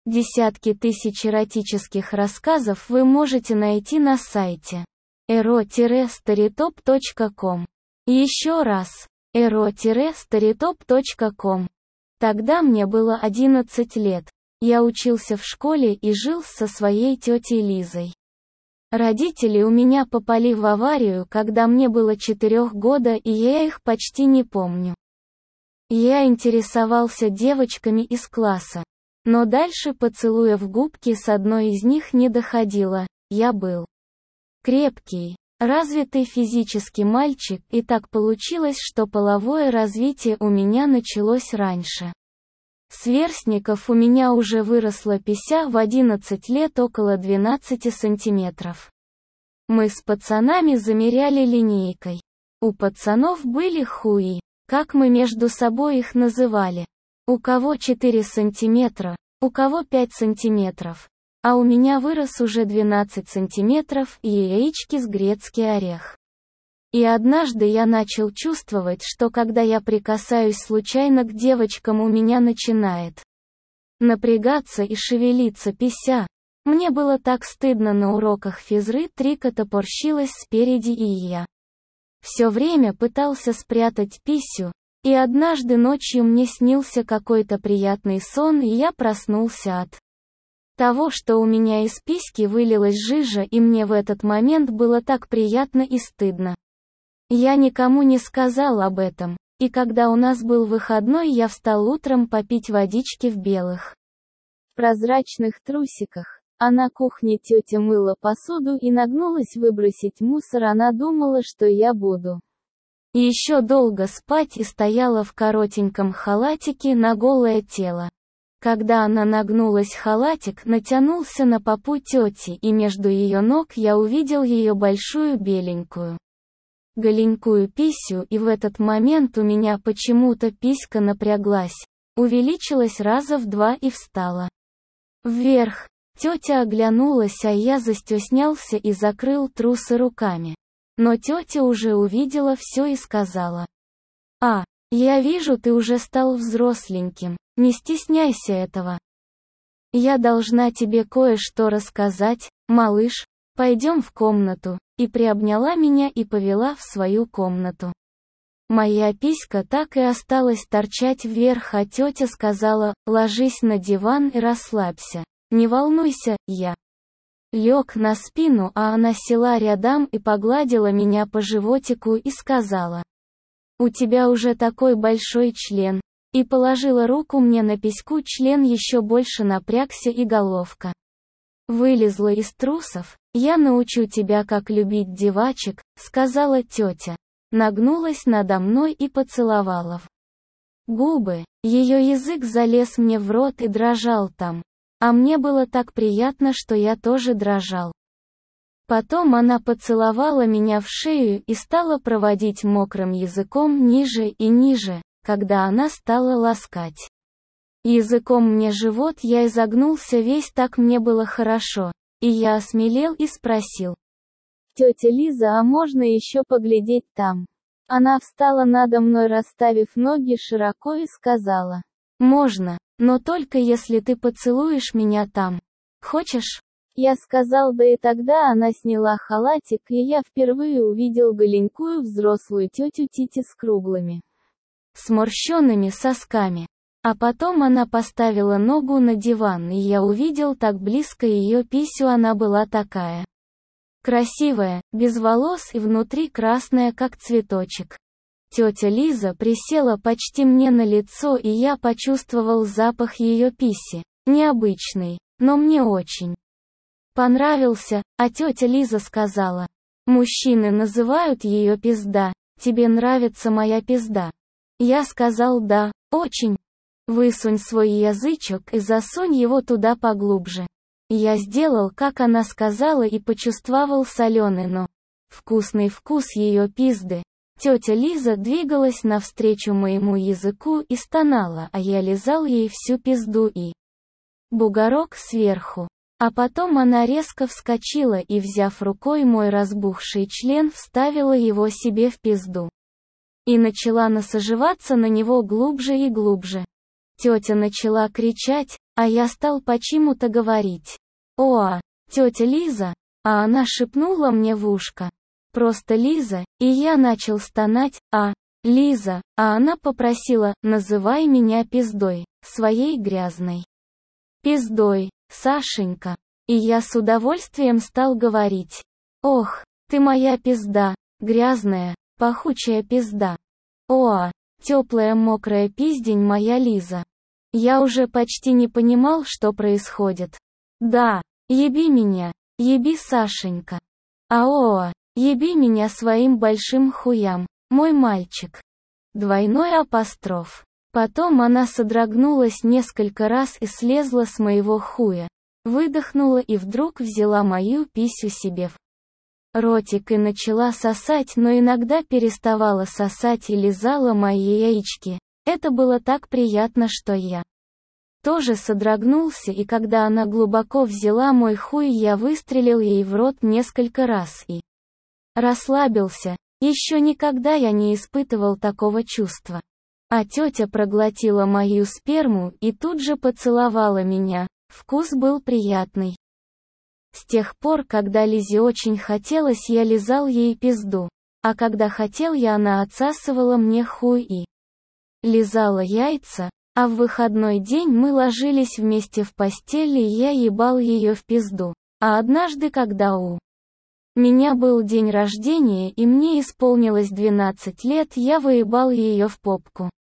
Десятки тысяч эротических рассказов вы можете найти на сайте ero-storytop.com. Еще раз, ero-storytop.com. Тогда мне было 11 лет. Я учился в школе и жил со своей тетей Лизой. Родители у меня попали в аварию, когда мне было 4 года, и я их почти не помню. Я интересовался девочками из класса. Но дальше поцелуя в губки с одной из них не доходило. Я был крепкий, развитый физически мальчик, и так получилось, что половое развитие у меня началось раньше. Сверстников у меня уже выросла пися в 11 лет около 12 сантиметров. Мы с пацанами замеряли линейкой. У пацанов были хуи, как мы между собой их называли. У кого 4 сантиметра, у кого 5 сантиметров. А у меня вырос уже 12 сантиметров и яички с грецкий орех. И однажды я начал чувствовать, что когда я прикасаюсь случайно к девочкам, у меня начинает напрягаться и шевелиться пися. Мне было так стыдно на уроках физры, трика топорщилась спереди, и я все время пытался спрятать писю. И однажды ночью мне снился какой-то приятный сон, и я проснулся от того, что у меня из письки вылилась жижа, и мне в этот момент было так приятно и стыдно. Я никому не сказал об этом, и когда у нас был выходной, я встал утром попить водички в белых прозрачных трусиках. А на кухне тетя мыла посуду и нагнулась выбросить мусор, она думала, что я буду еще долго спать, и стояла в коротеньком халатике на голое тело. Когда она нагнулась, халатик натянулся на попу тети, и между ее ног я увидел ее большую беленькую голенькую писю, и в этот момент у меня почему-то писька напряглась, увеличилась раза в 2 и встала вверх. Тетя оглянулась, а я застеснялся и закрыл трусы руками. Но тетя уже увидела все и сказала: «А, я вижу, ты уже стал взросленьким, не стесняйся этого. Я должна тебе кое-что рассказать, малыш, пойдем в комнату», и приобняла меня и повела в свою комнату. Моя писька так и осталась торчать вверх, а тетя сказала: «Ложись на диван и расслабься, не волнуйся». Я лег на спину, а она села рядом и погладила меня по животику и сказала: «У тебя уже такой большой член», и положила руку мне на письку, член еще больше напрягся и головка вылезла из трусов. «Я научу тебя, как любить девочек», — сказала тетя. Нагнулась надо мной и поцеловала в губы. Ее язык залез мне в рот и дрожал там. А мне было так приятно, что я тоже дрожал. Потом она поцеловала меня в шею и стала проводить мокрым языком ниже и ниже, когда она стала ласкать языком мне живот, я изогнулся весь, так мне было хорошо. И я осмелел и спросил: «Тетя Лиза, а можно еще поглядеть там?» Она встала надо мной, расставив ноги широко, и сказала: «Можно, но только если ты поцелуешь меня там. Хочешь?» Я сказал да, и тогда она сняла халатик, и я впервые увидел голенькую взрослую тетю Тити с круглыми, сморщенными сосками. А потом она поставила ногу на диван, и я увидел так близко ее писю, она была такая красивая, без волос и внутри красная, как цветочек. Тетя Лиза присела почти мне на лицо, и я почувствовал запах ее писи, необычный, но мне очень понравился, а тетя Лиза сказала: «Мужчины называют ее пизда, тебе нравится моя пизда?» Я сказал: «Да, очень». «Высунь свой язычок и засунь его туда поглубже». Я сделал, как она сказала, и почувствовал соленый, но вкусный вкус ее пизды. Тетя Лиза двигалась навстречу моему языку и стонала, а я лизал ей всю пизду и бугорок сверху. А потом она резко вскочила и, взяв рукой мой разбухший член, вставила его себе в пизду и начала насаживаться на него глубже и глубже. Тетя начала кричать, А я стал почему-то говорить: «О, тетя Лиза», а она шепнула мне в ушко: «Просто Лиза», и я начал стонать: «А, Лиза», а она попросила: «Называй меня пиздой, своей грязной пиздой, Сашенька». И я с удовольствием стал говорить: «Ох, ты моя пизда, грязная, пахучая пизда. О, теплая мокрая пиздень моя Лиза». Я уже почти не понимал, что происходит. Да, еби меня, еби Сашенька. Аоа, еби меня своим большим хуям, мой мальчик. Двойной апостроф. Потом она содрогнулась несколько раз и слезла с моего хуя. Выдохнула и вдруг взяла мою писю себе в ротик и начала сосать, но иногда переставала сосать и лизала мои яички. Это было так приятно, что я тоже содрогнулся, и когда она глубоко взяла мой хуй, я выстрелил ей в рот несколько раз и расслабился. Еще никогда я не испытывал такого чувства. А тетя проглотила мою сперму и тут же поцеловала меня. Вкус был приятный. С тех пор, когда Лизе очень хотелось, я лизал ей пизду. А когда хотел я, она отсасывала мне хуй и лизала яйца. А в выходной день мы ложились вместе в постели, и я ебал ее в пизду. А однажды, когда у меня был день рождения и мне исполнилось 12 лет, я выебал ее в попку.